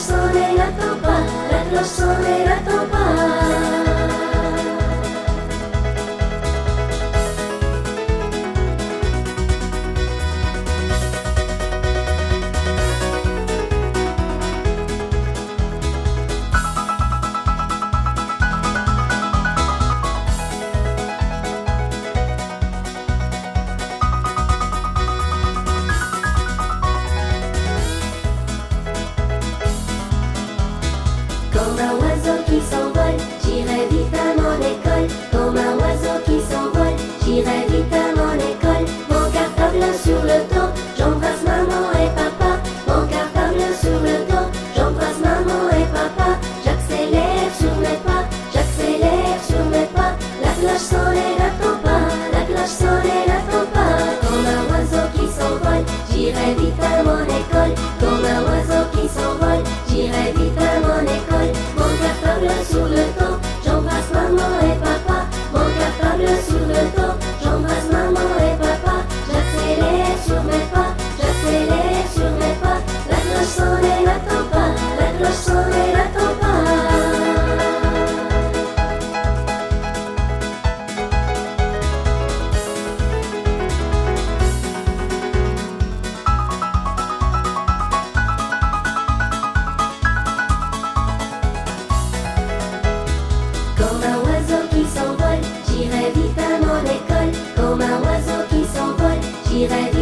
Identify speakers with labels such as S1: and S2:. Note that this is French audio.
S1: sonne et n'attend pas, la cloche sonne et n'attend pas. Comme un oiseau qui s'envole, j'irai vite à mon école. Comme un oiseau qui s'envole, j'irai vite à mon école. Mon cartable sur le dos, j'embrasse maman et papa. Mon cartable sur le dos, j'embrasse maman et papa. J'accélère sur mes pas, j'accélère sur mes pas. La cloche sonne et n'attend pas, la cloche sonne et n'attend pas. Comme un oiseau qui s'envole, j'irai vite à mon école. Comme un oiseau qui s'envole, j'irai vite à mon école. Mon cartable sur le dos, j'embrasse maman et papa. Mon cartable sur le dos, j'embrasse maman et papa. J'accélère sur mes pas, j'accélère sur mes pas. La cloche sonne et n'attend pas, la cloche sonne et n'attend pas. Comme un oiseau qui s'envole, j'irai vite à mon école. Comme un oiseau qui s'envole, j'irai